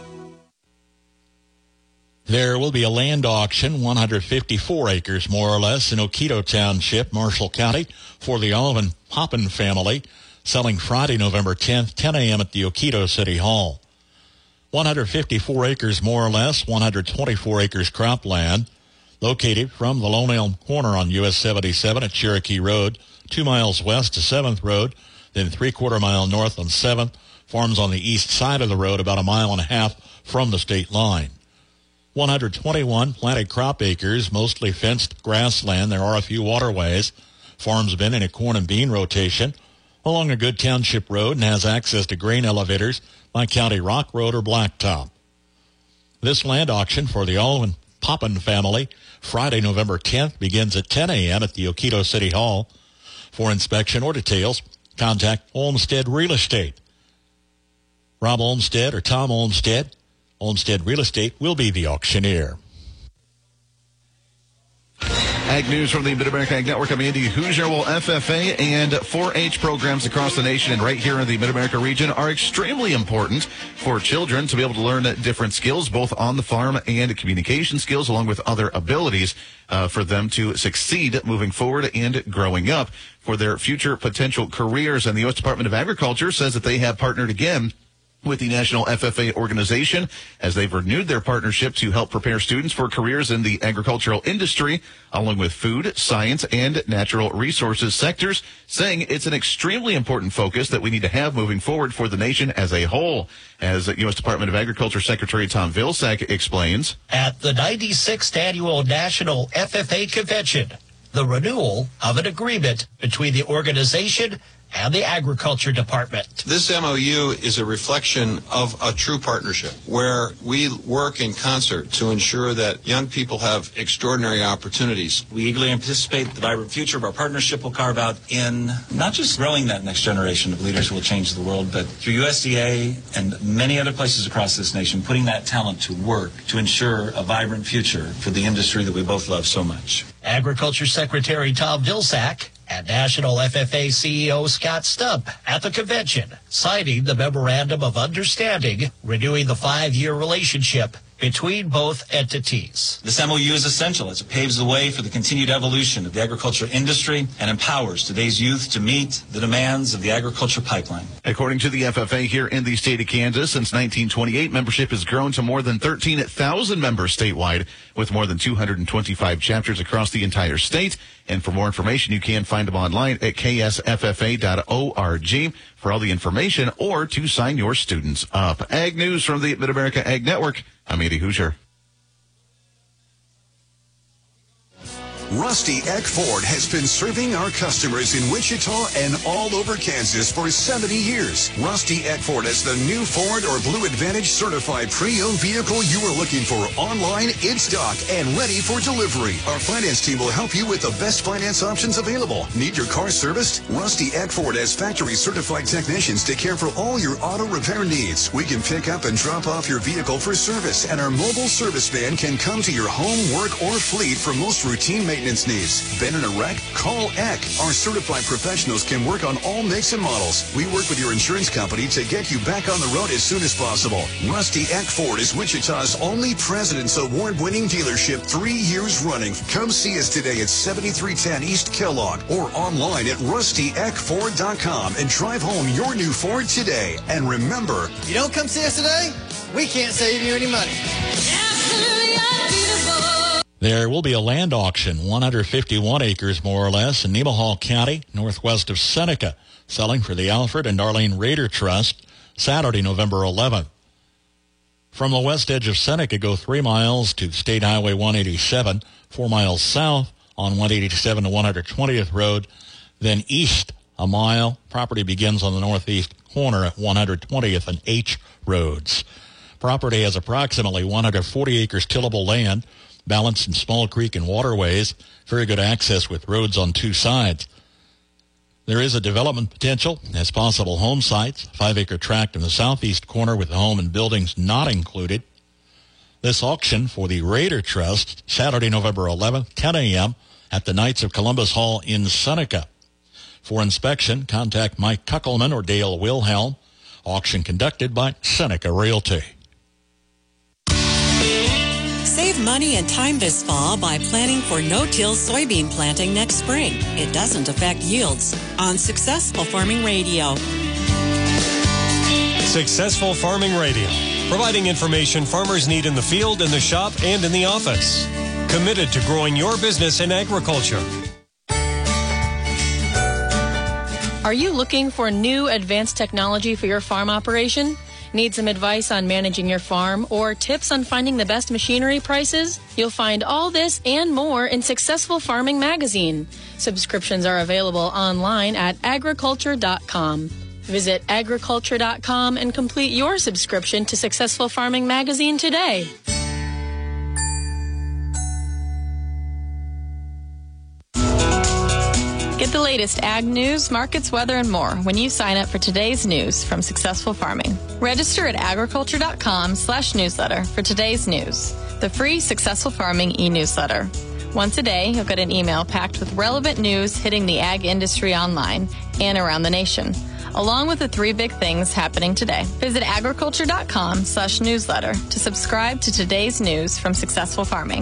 There will be a land auction, 154 acres more or less, in Oquito Township, Marshall County, for the Olive & Poppin family, selling Friday, November 10th, 10 a.m. at the Oquito City Hall. 154 acres more or less, 124 acres cropland, located from the Lone Elm Corner on US 77 at Cherokee Road, 2 miles west to 7th Road, then 3/4 mile north on 7th, farms on the east side of the road about 1.5 miles from the state line. 121 planted crop acres, mostly fenced grassland. There are a few waterways. Farm's been in a corn and bean rotation along a good township road and has access to grain elevators by County Rock Road or Blacktop. This land auction for the Olive & Poppin family, Friday, November 10th, begins at 10 a.m. at the Oquito City Hall. For inspection or details, contact Olmsted Real Estate. Rob Olmsted or Tom Olmsted. Olmsted Real Estate will be the auctioneer. Ag News from the Mid-America Ag Network. I'm Andy Hoosier. Well, FFA and 4-H programs across the nation and right here in the Mid-America region are extremely important for children to be able to learn different skills, both on the farm and communication skills, along with other abilities for them to succeed moving forward and growing up for their future potential careers. And the U.S. Department of Agriculture says that they have partnered again with the National FFA organization as they've renewed their partnership to help prepare students for careers in the agricultural industry, along with food, science, and natural resources sectors, saying it's an extremely important focus that we need to have moving forward for the nation as a whole. As U.S. Department of Agriculture Secretary Tom Vilsack explains, at the 96th Annual National FFA Convention, the renewal of an agreement between the organization and the Agriculture Department. This MOU is a reflection of a true partnership where we work in concert to ensure that young people have extraordinary opportunities. We eagerly anticipate the vibrant future of our partnership will carve out in not just growing that next generation of leaders who will change the world, but through USDA and many other places across this nation, putting that talent to work to ensure a vibrant future for the industry that we both love so much. Agriculture Secretary Tom Vilsack and National FFA CEO Scott Stump at the convention, signing the Memorandum of Understanding, renewing the 5-year relationship between both entities. This MOU is essential as it paves the way for the continued evolution of the agriculture industry and empowers today's youth to meet the demands of the agriculture pipeline. According to the FFA here in the state of Kansas, since 1928, membership has grown to more than 13,000 members statewide, with more than 225 chapters across the entire state. And for more information, you can find them online at ksffa.org for all the information or to sign your students up. Ag News from the Mid-America Ag Network. I'm Andy Hoosier. Rusty Eck Ford has been serving our customers in Wichita and all over Kansas for 70 years. Rusty Eck Ford is the new Ford or Blue Advantage certified pre-owned vehicle you are looking for online, in stock, and ready for delivery. Our finance team will help you with the best finance options available. Need your car serviced? Rusty Eck Ford has factory certified technicians to care for all your auto repair needs. We can pick up and drop off your vehicle for service, and our mobile service van can come to your home, work, or fleet for most routine maintenance needs. Been in a wreck? Call Eck. Our certified professionals can work on all makes and models. We work with your insurance company to get you back on the road as soon as possible. Rusty Eck Ford is Wichita's only President's Award-winning dealership 3 years running. Come see us today at 7310 East Kellogg or online at rustyeckford.com and drive home your new Ford today. And remember, you don't come see us today, we can't save you any money. There will be a land auction, 151 acres more or less, in Nemaha County, northwest of Seneca, selling for the Alfred and Darlene Rader Trust, Saturday, November 11th. From the west edge of Seneca, go 3 miles to State Highway 187, 4 miles south on 187 to 120th Road, then east a mile. Property begins on the northeast corner at 120th and H Roads. Property has approximately 140 acres tillable land, balanced in small creek and waterways, very good access with roads on 2 sides. There is a development potential as possible home sites, 5-acre tract in the southeast corner with the home and buildings not included. This auction for the Rader Trust, Saturday, November 11th, 10 a.m. at the Knights of Columbus Hall in Seneca. For inspection, contact Mike Kuckelman or Dale Wilhelm. Auction conducted by Seneca Realty. Save money and time this fall by planning for no-till soybean planting next spring. It doesn't affect yields. On Successful Farming Radio. Successful Farming Radio, providing information farmers need in the field, in the shop, and in the office. Committed to growing your business in agriculture. Are you looking for new advanced technology for your farm operation? Need some advice on managing your farm or tips on finding the best machinery prices? You'll find all this and more in Successful Farming Magazine. Subscriptions are available online at agriculture.com. Visit agriculture.com and complete your subscription to Successful Farming Magazine today. Get the latest ag news, markets, weather, and more when you sign up for today's news from Successful Farming. Register at agriculture.com/newsletter for today's news, the free Successful Farming e-newsletter. Once a day, you'll get an email packed with relevant news hitting the ag industry online and around the nation, along with the 3 big things happening today. Visit agriculture.com/newsletter to subscribe to today's news from Successful Farming.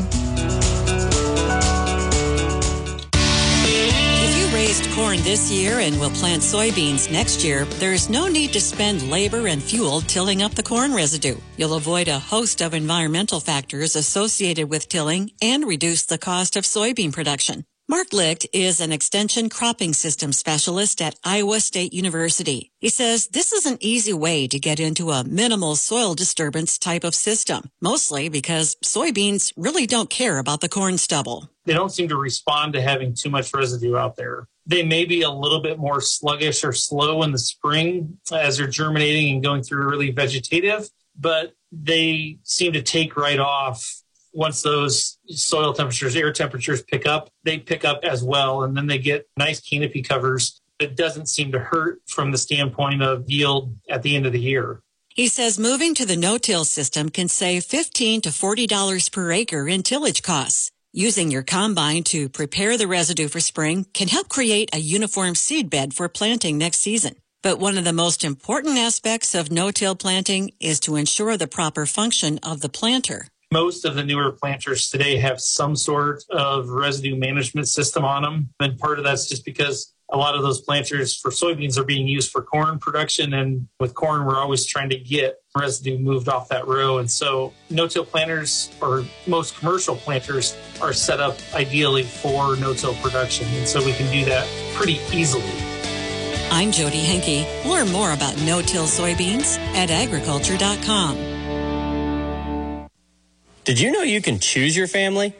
Raised corn this year and will plant soybeans next year, there is no need to spend labor and fuel tilling up the corn residue. You'll avoid a host of environmental factors associated with tilling and reduce the cost of soybean production. Mark Licht is an extension cropping system specialist at Iowa State University. He says this is an easy way to get into a minimal soil disturbance type of system, mostly because soybeans really don't care about the corn stubble. They don't seem to respond to having too much residue out there. They may be a little bit more sluggish or slow in the spring as they're germinating and going through early vegetative, but they seem to take right off. Once those soil temperatures, air temperatures pick up, they pick up as well, and then they get nice canopy covers. It doesn't seem to hurt from the standpoint of yield at the end of the year. He says moving to the no-till system can save $15 to $40 per acre in tillage costs. Using your combine to prepare the residue for spring can help create a uniform seed bed for planting next season. But one of the most important aspects of no-till planting is to ensure the proper function of the planter. Most of the newer planters today have some sort of residue management system on them. And part of that's just because a lot of those planters for soybeans are being used for corn production. And with corn, we're always trying to get residue moved off that row. And so no-till planters, or most commercial planters, are set up ideally for no-till production. And so we can do that pretty easily. I'm Jody Henke. Learn more about no-till soybeans at agriculture.com. Did you know you can choose your family?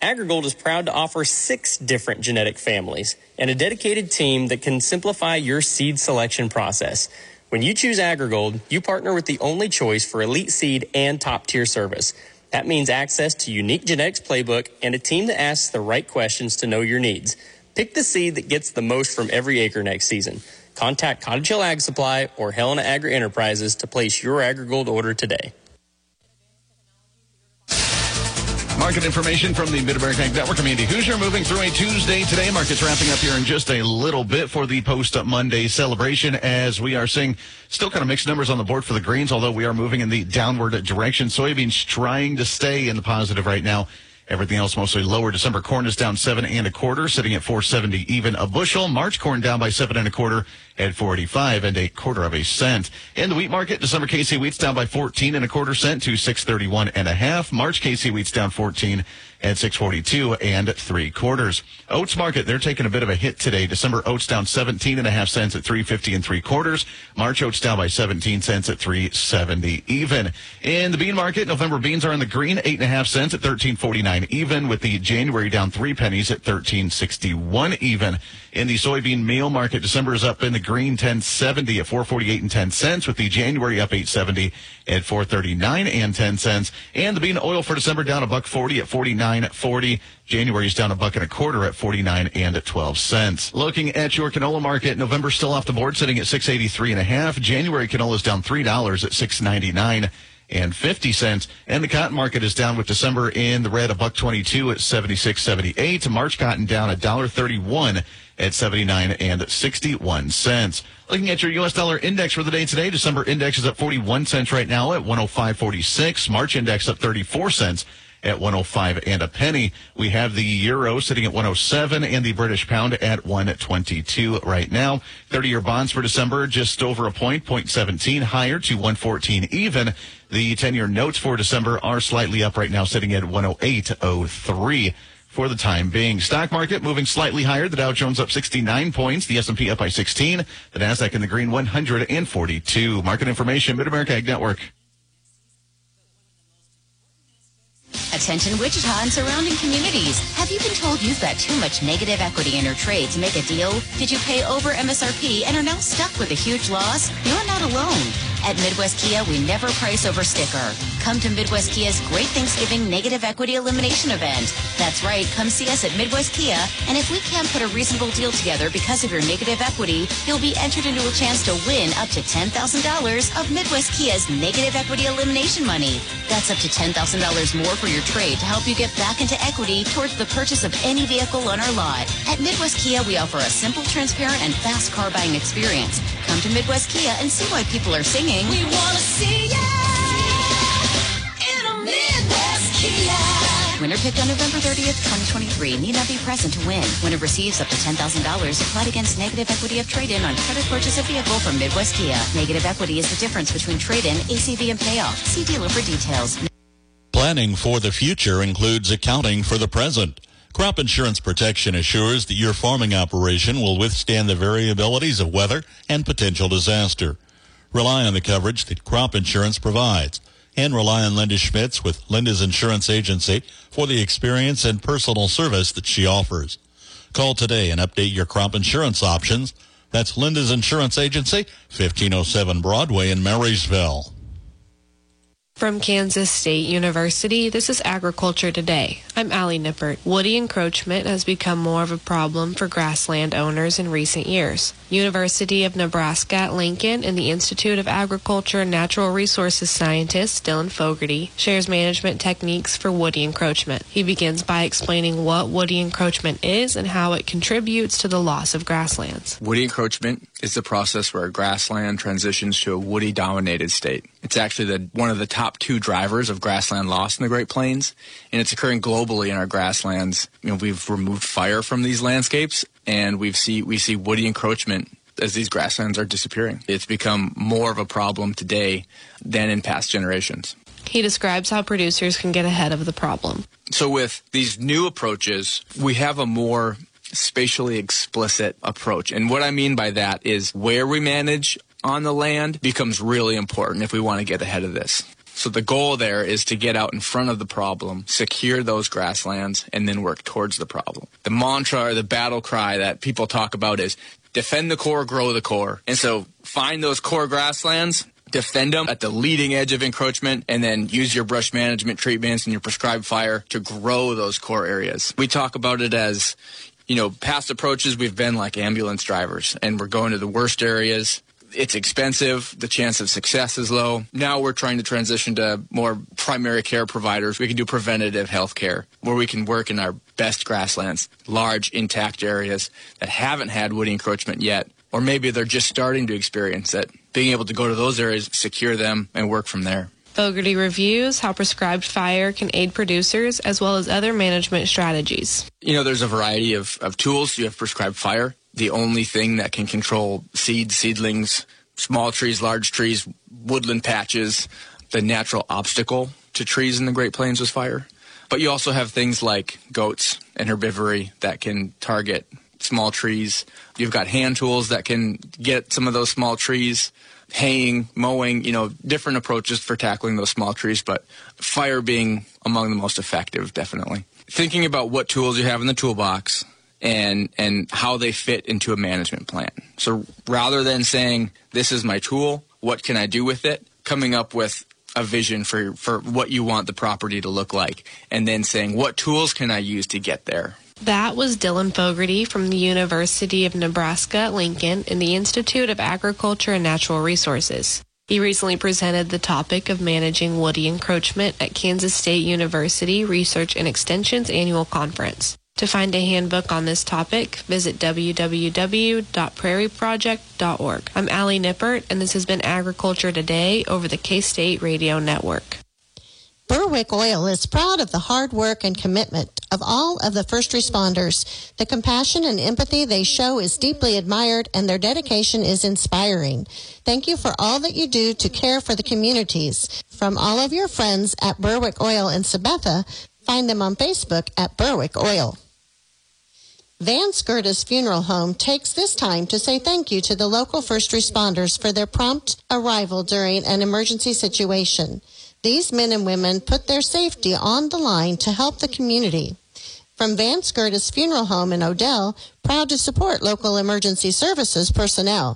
AgriGold is proud to offer 6 different genetic families and a dedicated team that can simplify your seed selection process. When you choose AgriGold, you partner with the only choice for elite seed and top-tier service. That means access to unique genetics playbook and a team that asks the right questions to know your needs. Pick the seed that gets the most from every acre next season. Contact Cottage Hill Ag Supply or Helena Agri Enterprises to place your AgriGold order today. Market information from the Mid-America Ag Network. I'm Andy Hoosier, moving through a Tuesday today. Markets wrapping up here in just a little bit for the post-Monday celebration, as we are seeing still kind of mixed numbers on the board for the grains, although we are moving in the downward direction. Soybeans trying to stay in the positive right now. Everything else mostly lower. December corn is down 7 1/4, sitting at $4.70 even a bushel. March corn down by 7 1/4 at $4.85 1/4 cent. In the wheat market, December KC wheat's down by 14 1/4 cent to $6.31 1/2. March KC wheat's down 14 at $6.42 3/4. Oats market, they're taking a bit of a hit today. December oats down 17 1/2 cents at $3.50 3/4. March oats down by 17 cents at $3.70 even. In the bean market, November beans are in the green, 8 1/2 cents at $13.49 even, with the January down 3 pennies at $13.61 even. In the soybean meal market, December is up in the green, 10.70 at $4.48 10 cents, with the January up 8.70 at $4.39 10 cents. And the bean oil for December down $1.40 at $49.40. January is down $1.25 at $49 12 cents. Looking at your canola market, November still off the board, sitting at $6.83 1/2. January canola is down $3 at $6.99 50 cents. And the cotton market is down, with December in the red, $1.22 at 76.78. March cotton down $1.31 at 79 61 cents. Looking at your U.S. dollar index for the day today, December index is up 41 cents right now at 105.46. March index up 34 cents at 105 and a penny. We have the euro sitting at 107 and the British pound at 122 right now. 30-year bonds for December just over a point, 0.17 higher to 114 even. The 10-year notes for December are slightly up right now, sitting at 108.03 for the time being. Stock market moving slightly higher. The Dow Jones up 69 points. The S&P up by 16. The Nasdaq in the green, 142. Market information, Mid-America Ag Network. Attention Wichita and surrounding communities. Have you been told you've got too much negative equity in your trade to make a deal? Did you pay over MSRP and are now stuck with a huge loss? You're not alone. At Midwest Kia, we never price over sticker. Come to Midwest Kia's Great Thanksgiving Negative Equity Elimination Event. That's right, come see us at Midwest Kia, and if we can't put a reasonable deal together because of your negative equity, you'll be entered into a chance to win up to $10,000 of Midwest Kia's Negative Equity Elimination money. That's up to $10,000 more for your trade to help you get back into equity towards the purchase of any vehicle on our lot. At Midwest Kia, we offer a simple, transparent, and fast car buying experience. Come to Midwest Kia and see why people are singing. We want to see ya in a Midwest Kia. Winner picked on November 30th, 2023. Need not be present to win. Winner receives up to $10,000 applied against negative equity of trade-in on credit purchase of vehicle from Midwest Kia. Negative equity is the difference between trade-in, ACV, and payoff. See dealer for details. Planning for the future includes accounting for the present. Crop insurance protection assures that your farming operation will withstand the variabilities of weather and potential disaster. Rely on the coverage that crop insurance provides, and rely on Linda Schmitz with Linda's Insurance Agency for the experience and personal service that she offers. Call today and update your crop insurance options. That's Linda's Insurance Agency, 1507 Broadway in Marysville. From Kansas State University, this is Agriculture Today. I'm Allie Nippert. Woody encroachment has become more of a problem for grassland owners in recent years. University of Nebraska at Lincoln and the Institute of Agriculture and Natural Resources scientist Dylan Fogarty shares management techniques for woody encroachment. He begins by explaining what woody encroachment is and how it contributes to the loss of grasslands. Woody encroachment is the process where a grassland transitions to a woody-dominated state. It's actually one of the top 2 drivers of grassland loss in the Great Plains, and it's occurring globally in our grasslands. We've removed fire from these landscapes, and we see woody encroachment as these grasslands are disappearing. It's become more of a problem today than in past generations. He describes how producers can get ahead of the problem. So with these new approaches, we have a more spatially explicit approach. And what I mean by that is where we manage on the land becomes really important if we want to get ahead of this. So the goal there is to get out in front of the problem, secure those grasslands, and then work towards the problem. The mantra or the battle cry that people talk about is defend the core, grow the core. And so find those core grasslands, defend them at the leading edge of encroachment, and then use your brush management treatments and your prescribed fire to grow those core areas. We talk about it as, past approaches, we've been like ambulance drivers, and we're going to the worst areas. It's expensive. The chance of success is low. Now we're trying to transition to more primary care providers. We can do preventative health care where we can work in our best grasslands, large intact areas that haven't had woody encroachment yet, or maybe they're just starting to experience it. Being able to go to those areas, secure them, and work from there. Fogarty reviews how prescribed fire can aid producers as well as other management strategies. There's a variety of tools. You have prescribed fire. The only thing that can control seeds, seedlings, small trees, large trees, woodland patches, the natural obstacle to trees in the Great Plains was fire. But you also have things like goats and herbivory that can target small trees. You've got hand tools that can get some of those small trees, haying, mowing, different approaches for tackling those small trees, but fire being among the most effective, definitely. Thinking about what tools you have in the toolbox and how they fit into a management plan. So rather than saying, this is my tool, what can I do with it? Coming up with a vision for what you want the property to look like, and then saying, what tools can I use to get there? That was Dylan Fogarty from the University of Nebraska-Lincoln in the Institute of Agriculture and Natural Resources. He recently presented the topic of managing woody encroachment at Kansas State University Research and Extension's annual conference. To find a handbook on this topic, visit www.prairieproject.org. I'm Allie Nippert, and this has been Agriculture Today over the K-State Radio Network. Berwick Oil is proud of the hard work and commitment of all of the first responders. The compassion and empathy they show is deeply admired, and their dedication is inspiring. Thank you for all that you do to care for the communities. From all of your friends at Berwick Oil in Sabetha, find them on Facebook at Berwick Oil. Van Skirta's Funeral Home takes this time to say thank you to the local first responders for their prompt arrival during an emergency situation. These men and women put their safety on the line to help the community. From Van Skirta's Funeral Home in Odell, proud to support local emergency services personnel.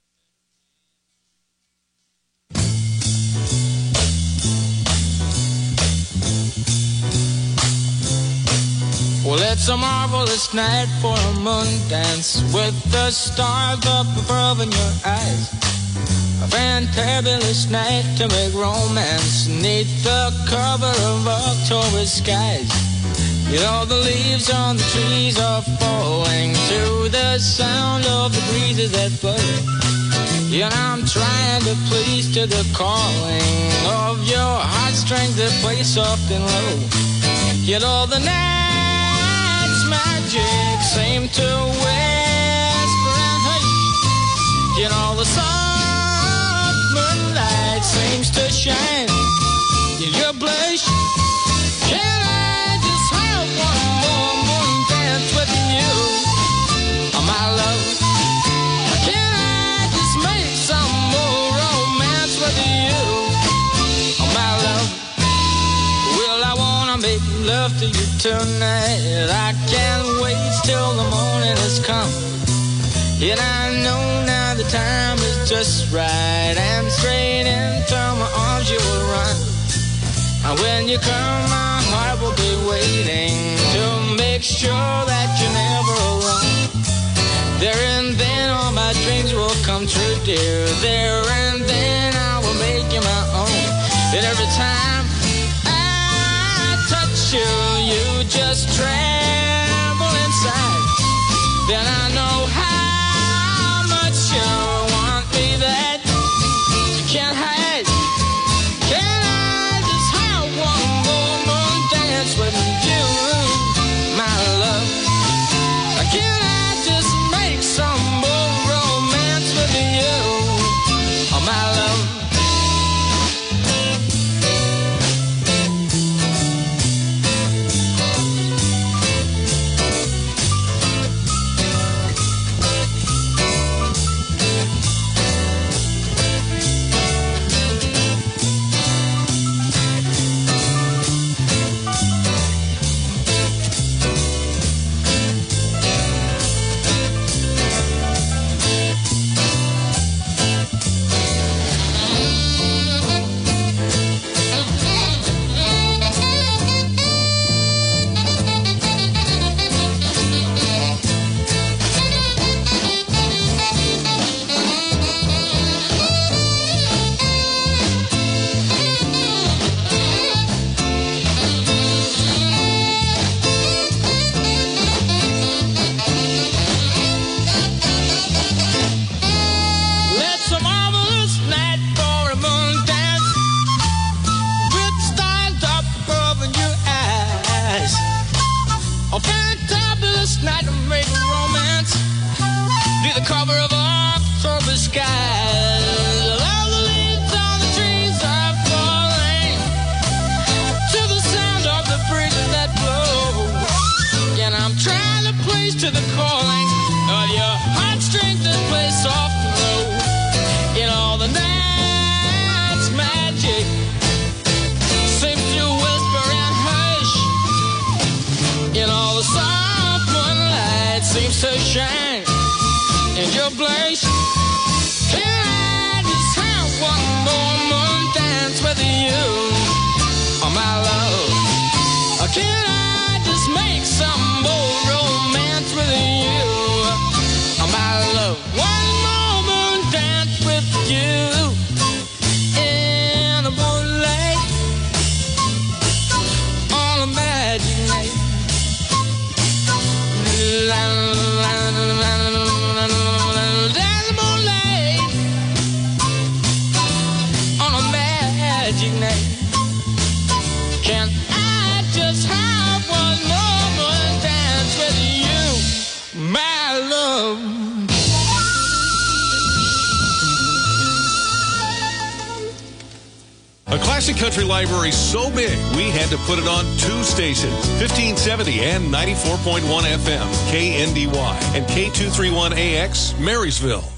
Well, it's a marvelous night for a moon dance with the stars up above in your eyes. A fantabulous night to make romance neath the cover of October skies. The leaves on the trees are falling to the sound of the breezes that blow. I'm trying to please to the calling of your heartstrings that play soft and low. The night's magic seem to whisper and hush. The soft moonlight seems to shine in your blush. Can I just have one more moon dance with you, my love? Can I just make some more romance with you, my love? Well, I wanna make love to you tonight. I can't wait till the morning has come. And I know now the time is just right, and straight into my arms you will run. And when you come, my heart will be waiting to make sure that you're never alone. There and then all my dreams will come true, dear. There and then I will make you my own. And every time I touch you, you just tremble inside. Then I know how you want me that you can't hide. Can I just have one more moon dance with you, my love? Can I just make some more romance with you, my love? place. Can I just have one moment dance with you, oh my love? Can I just make some more romance with you, oh my love? One moment dance with you in the moonlight on a magic night. On a magic night, can I just have one moment dance with you, my love? A classic country library so big, we had to put it on 2 stations, 1570 and 94.1 FM, KNDY, and K231AX, Marysville.